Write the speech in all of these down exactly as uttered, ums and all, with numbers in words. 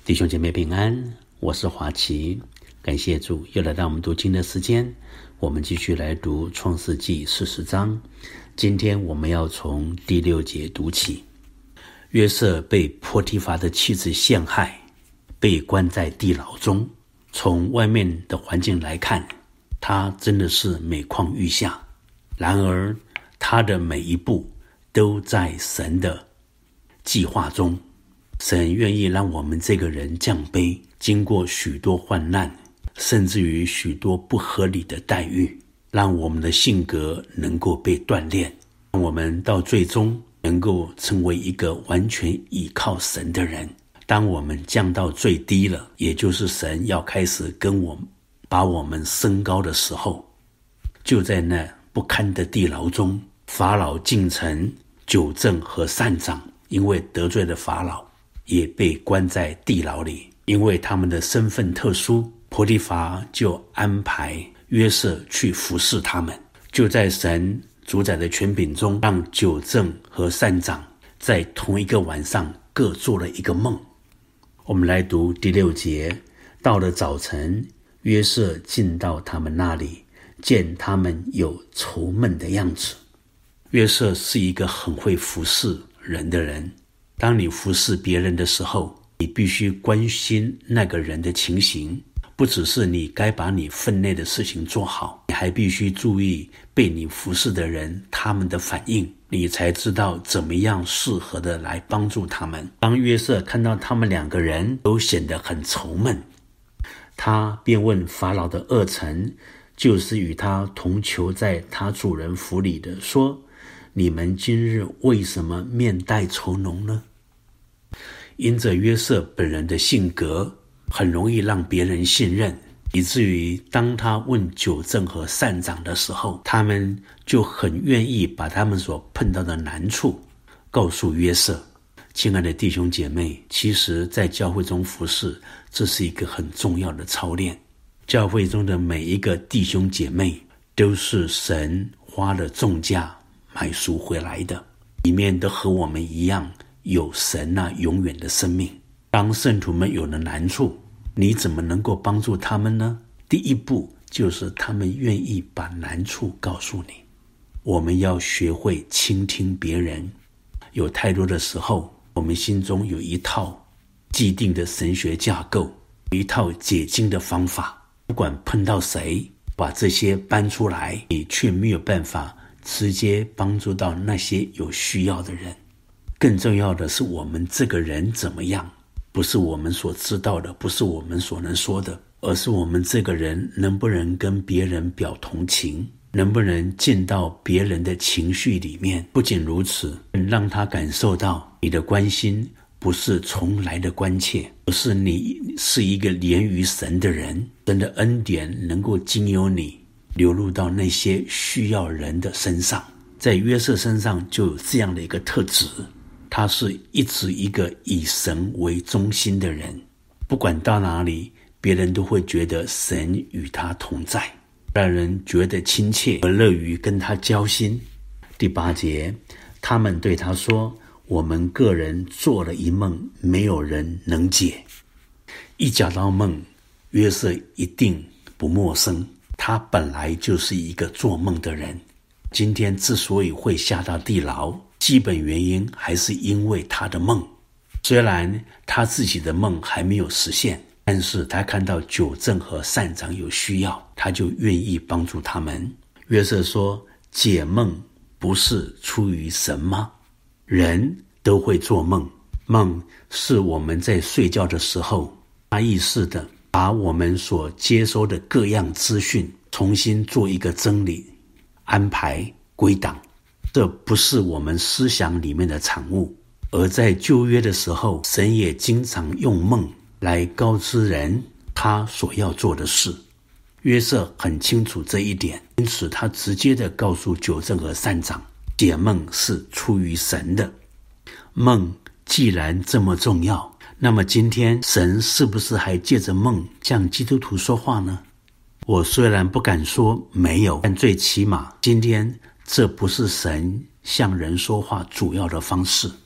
弟兄姐妹平安，我是华奇，感谢主又来到我们读经的时间，我们继续来读创世纪四十章。今天我们要从第六节读起。约瑟被波提乏的妻子陷害，被关在地牢中。从外面的环境来看，他真的是每况愈下。然而他的每一步都在神的计划中。神愿意让我们这个人降卑，经过许多患难，甚至于许多不合理的待遇，让我们的性格能够被锻炼，让我们到最终能够成为一个完全倚靠神的人。当我们降到最低了，也就是神要开始跟我们把我们升高的时候，就在那不堪的地牢中，法老近臣、酒政和膳长因为得罪了法老，也被关在地牢里。因为他们的身份特殊，波提乏就安排约瑟去服侍他们。就在神主宰的权柄中，让酒政和膳长在同一个晚上各做了一个梦。我们来读第六节。到了早晨，约瑟进到他们那里，见他们有愁闷的样子。约瑟是一个很会服侍人的人。当你服侍别人的时候，你必须关心那个人的情形，不只是你该把你分内的事情做好，你还必须注意被你服侍的人他们的反应，你才知道怎么样适合的来帮助他们。当约瑟看到他们两个人都显得很愁闷，他便问法老的二臣，就是与他同囚在他主人府里的，说：你们今日为什么面带愁浓呢？因着约瑟本人的性格很容易让别人信任，以至于当他问酒政和膳长的时候，他们就很愿意把他们所碰到的难处告诉约瑟。亲爱的弟兄姐妹，其实在教会中服侍，这是一个很重要的操练。教会中的每一个弟兄姐妹都是神花了重价买赎回来的，里面都和我们一样有神那永远的生命。当圣徒们有了难处，你怎么能够帮助他们呢？第一步就是他们愿意把难处告诉你。我们要学会倾听别人。有太多的时候，我们心中有一套既定的神学架构，一套解经的方法，不管碰到谁，把这些搬出来，你却没有办法直接帮助到那些有需要的人。更重要的是，我们这个人怎么样，不是我们所知道的，不是我们所能说的，而是我们这个人能不能跟别人表同情，能不能进到别人的情绪里面。不仅如此，让他感受到你的关心不是从来的关切，而是你是一个连于神的人，神的恩典能够经由你流入到那些需要人的身上。在约瑟身上就有这样的一个特质，他是一直一个以神为中心的人，不管到哪里，别人都会觉得神与他同在，让人觉得亲切而乐于跟他交心。第八节，他们对他说：我们个人做了一梦，没有人能解。一讲到梦，约瑟一定不陌生，他本来就是一个做梦的人。今天之所以会下到地牢，基本原因还是因为他的梦。虽然他自己的梦还没有实现，但是他看到酒政和膳长有需要，他就愿意帮助他们。约瑟说：解梦不是出于神吗？人都会做梦，梦是我们在睡觉的时候下意识的把我们所接收的各样资讯重新做一个整理、安排、归档，这不是我们思想里面的产物。而在旧约的时候，神也经常用梦来告知人他所要做的事。约瑟很清楚这一点，因此他直接的告诉酒政和膳长，解梦是出于神的。梦既然这么重要，那么今天神是不是还借着梦向基督徒说话呢？我虽然不敢说没有，但最起码今天这不是神向人说话主要的方式。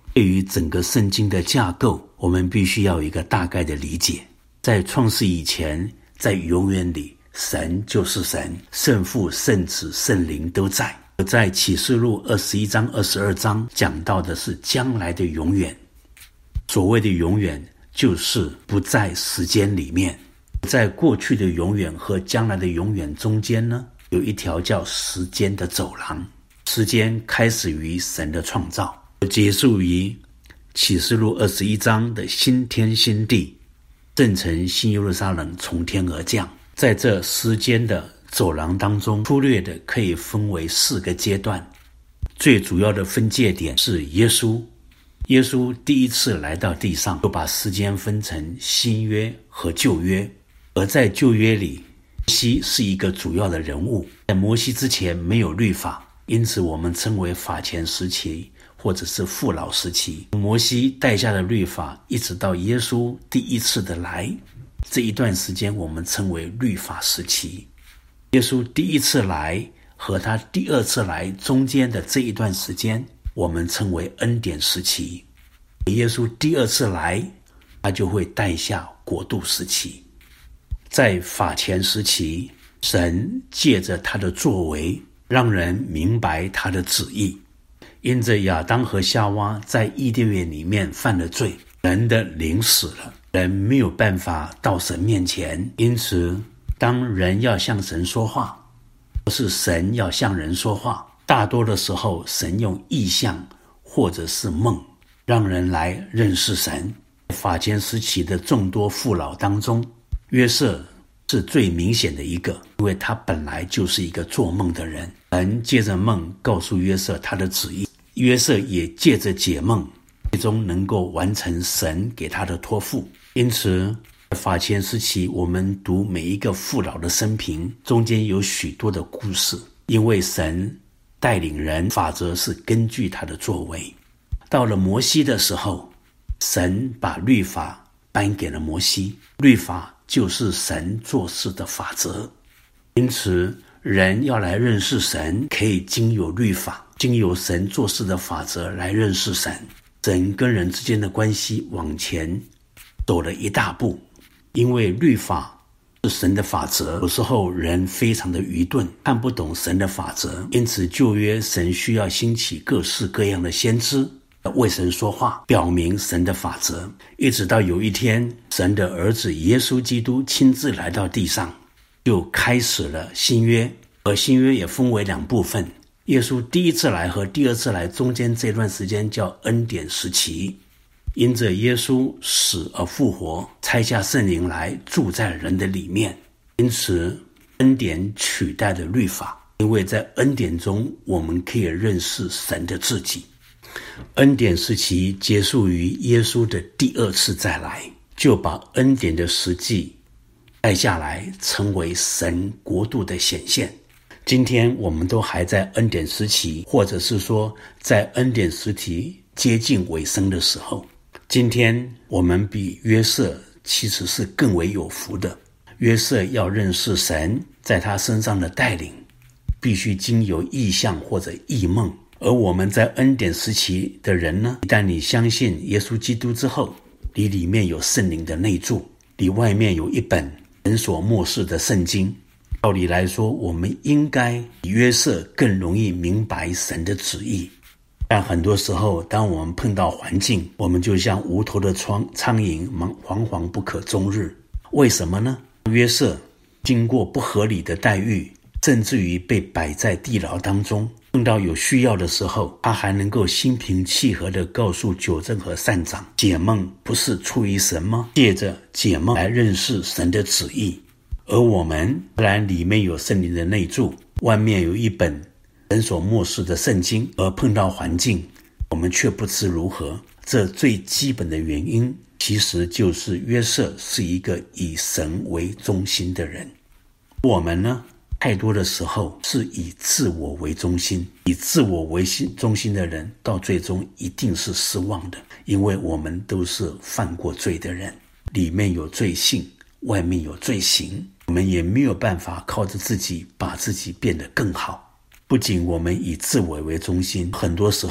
对于整个圣经的架构，我们必须要有一个大概的理解。在创世以前，在永远里，神就是神，圣父、圣子、圣灵都在。在启示录二十一章、二十二章讲到的是将来的永远。所谓的永远，就是不在时间里面，在过去的永远和将来的永远中间呢，有一条叫时间的走廊。时间开始于神的创造，结束于启示录二十一章的新天新地，正城新耶路撒冷从天而降。在这时间的走廊当中，粗略的可以分为四个阶段。最主要的分界点是耶稣。耶稣第一次来到地上，就把时间分成新约和旧约。而在旧约里，摩西是一个主要的人物。在摩西之前没有律法，因此我们称为法前时期或者是父老时期。摩西带下的律法一直到耶稣第一次的来，这一段时间我们称为律法时期。耶稣第一次来和他第二次来中间的这一段时间，我们称为恩典时期。耶稣第二次来，他就会带下国度时期。在法前时期，神借着他的作为让人明白他的旨意。因着亚当和夏娃在伊甸园里面犯了罪，人的灵死了，人没有办法到神面前。因此当人要向神说话，不是神要向人说话，大多的时候神用异象或者是梦让人来认识神。法前时期的众多父老当中，约瑟是最明显的一个，因为他本来就是一个做梦的人。神借着梦告诉约瑟他的旨意，约瑟也借着解梦，最终能够完成神给他的托付。因此法前时期我们读每一个父老的生平，中间有许多的故事，因为神带领人，法则是根据他的作为。到了摩西的时候，神把律法颁给了摩西，律法就是神做事的法则。因此人要来认识神，可以经由律法，经由神做事的法则来认识神。神跟人之间的关系往前走了一大步，因为律法是神的法则，有时候人非常的愚钝，看不懂神的法则，因此旧约神需要兴起各式各样的先知为神说话，表明神的法则。一直到有一天，神的儿子耶稣基督亲自来到地上，就开始了新约。而新约也分为两部分，耶稣第一次来和第二次来中间这段时间叫恩典时期。因着耶稣死而复活，差下圣灵来住在人的里面，因此恩典取代了律法。因为在恩典中我们可以认识神的自己。恩典时期结束于耶稣的第二次再来，就把恩典的实际带下来，成为神国度的显现。今天我们都还在恩典时期，或者是说在恩典时期接近尾声的时候。今天我们比约瑟其实是更为有福的。约瑟要认识神在他身上的带领，必须经由异象或者异梦。而我们在恩典时期的人呢，一旦你相信耶稣基督之后，你里面有圣灵的内住，你外面有一本神所默示的圣经。道理来说，我们应该比约瑟更容易明白神的旨意。但很多时候当我们碰到环境，我们就像无头的苍蝇，惶惶不可终日。为什么呢？约瑟经过不合理的待遇，甚至于被摆在地牢当中，碰到有需要的时候，他还能够心平气和地告诉九正和善长，解梦不是出于神吗？借着解梦来认识神的旨意。而我们虽然里面有圣灵的内住，外面有一本神所默示的圣经，而碰到环境我们却不知如何。这最基本的原因其实就是约瑟是一个以神为中心的人。我们呢，太多的时候是以自我为中心，以自我为中心的人到最终一定是失望的，因为我们都是犯过罪的人，里面有罪性，外面有罪行，我们也没有办法靠着自己把自己变得更好。不仅我们以自我为中心，很多时候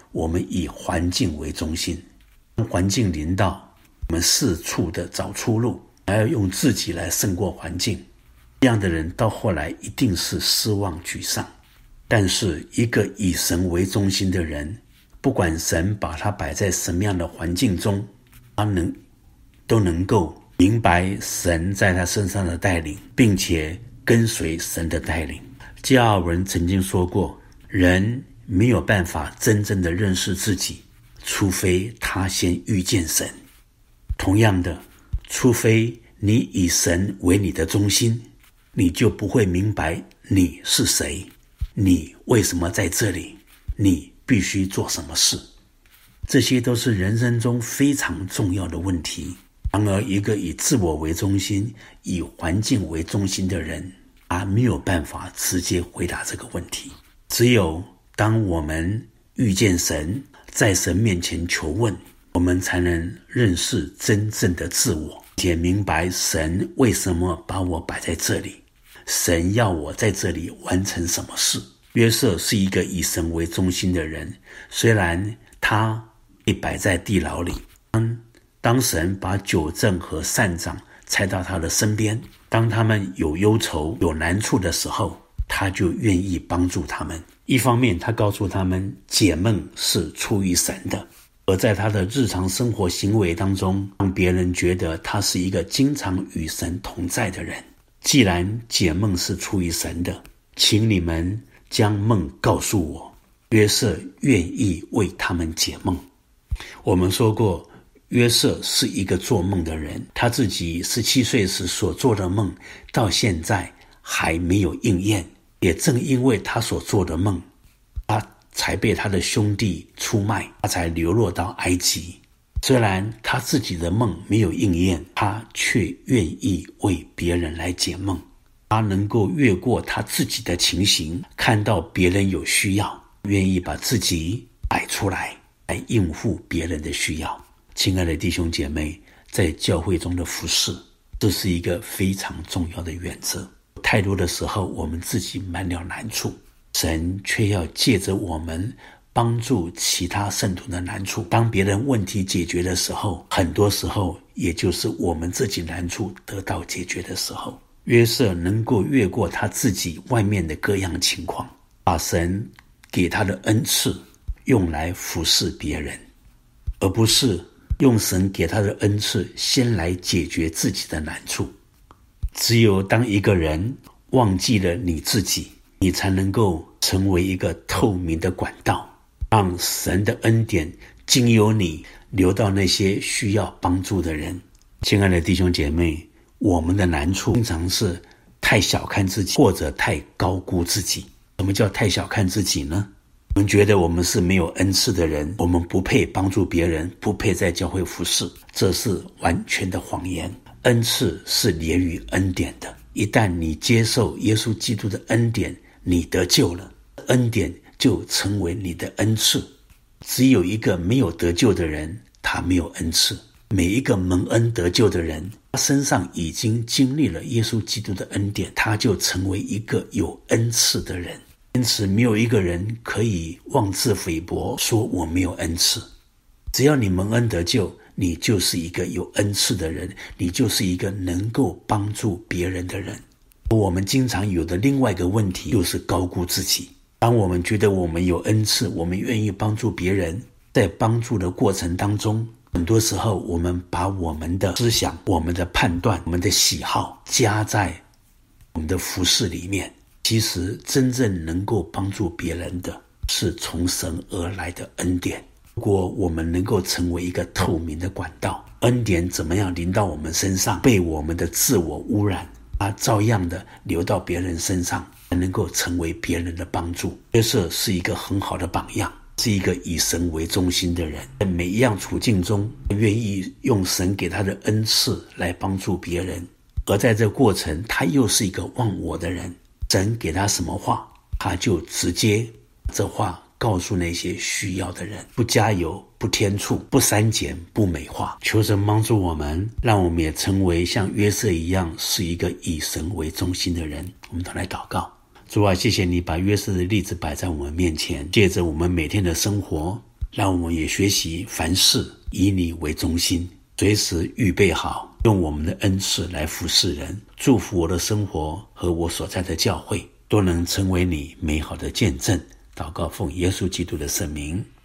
我们以环境为中心，环境临到，我们四处的找出路，还要用自己来胜过环境。这样的人到后来一定是失望沮丧。但是一个以神为中心的人，不管神把他摆在什么样的环境中，他能都能够明白神在他身上的带领，并且跟随神的带领。加尔文曾经说过，人没有办法真正的认识自己，除非他先遇见神。同样的，除非你以神为你的中心，你就不会明白你是谁，你为什么在这里，你必须做什么事。这些都是人生中非常重要的问题。然而一个以自我为中心，以环境为中心的人，他没有办法直接回答这个问题。只有当我们遇见神，在神面前求问，我们才能认识真正的自我，也明白神为什么把我摆在这里，神要我在这里完成什么事。约瑟是一个以神为中心的人，虽然他被摆在地牢里，当当神把九正和善长差到他的身边，当他们有忧愁有难处的时候，他就愿意帮助他们。一方面他告诉他们解梦是出于神的，而在他的日常生活行为当中，让别人觉得他是一个经常与神同在的人。既然解梦是出于神的，请你们将梦告诉我。约瑟愿意为他们解梦。我们说过，约瑟是一个做梦的人，他自己十七岁时所做的梦到现在还没有应验，也正因为他所做的梦，他才被他的兄弟出卖，他才流落到埃及。虽然他自己的梦没有应验，他却愿意为别人来解梦。他能够越过他自己的情形，看到别人有需要，愿意把自己摆出来，来应付别人的需要。亲爱的弟兄姐妹，在教会中的服事，这是一个非常重要的原则。太多的时候，我们自己满了难处，神却要借着我们帮助其他圣徒的难处。当别人问题解决的时候，很多时候也就是我们自己难处得到解决的时候。约瑟能够越过他自己外面的各样情况，把神给他的恩赐用来服侍别人，而不是用神给他的恩赐先来解决自己的难处。只有当一个人忘记了你自己，你才能够成为一个透明的管道，让神的恩典经由你流到那些需要帮助的人。亲爱的弟兄姐妹，我们的难处经常是太小看自己，或者太高估自己。什么叫太小看自己呢？我们觉得我们是没有恩赐的人，我们不配帮助别人，不配在教会服侍，这是完全的谎言。恩赐是连于恩典的，一旦你接受耶稣基督的恩典，你得救了，恩典就成为你的恩赐。只有一个没有得救的人，他没有恩赐。每一个蒙恩得救的人，他身上已经经历了耶稣基督的恩典，他就成为一个有恩赐的人。因此没有一个人可以妄自菲薄说我没有恩赐。只要你蒙恩得救，你就是一个有恩赐的人，你就是一个能够帮助别人的人。我们经常有的另外一个问题就是高估自己。当我们觉得我们有恩赐，我们愿意帮助别人，在帮助的过程当中，很多时候我们把我们的思想、我们的判断、我们的喜好加在我们的服事里面。其实真正能够帮助别人的是从神而来的恩典。如果我们能够成为一个透明的管道，恩典怎么样临到我们身上，被我们的自我污染，它照样的流到别人身上，才能够成为别人的帮助。约瑟是一个很好的榜样，是一个以神为中心的人，在每一样处境中愿意用神给他的恩赐来帮助别人，而在这过程他又是一个忘我的人。神给他什么话，他就直接这话告诉那些需要的人，不加油，不添醋，不删减，不美化。求神帮助我们，让我们也成为像约瑟一样是一个以神为中心的人。我们都来祷告。主啊，谢谢你把约瑟的例子摆在我们面前，借着我们每天的生活， 让我们也学习凡事以你为中心，随时预备好，用我们的恩赐来服侍人，祝福我的生活和我所在的教会都能成为你美好的见证。祷告奉耶稣基督的圣名。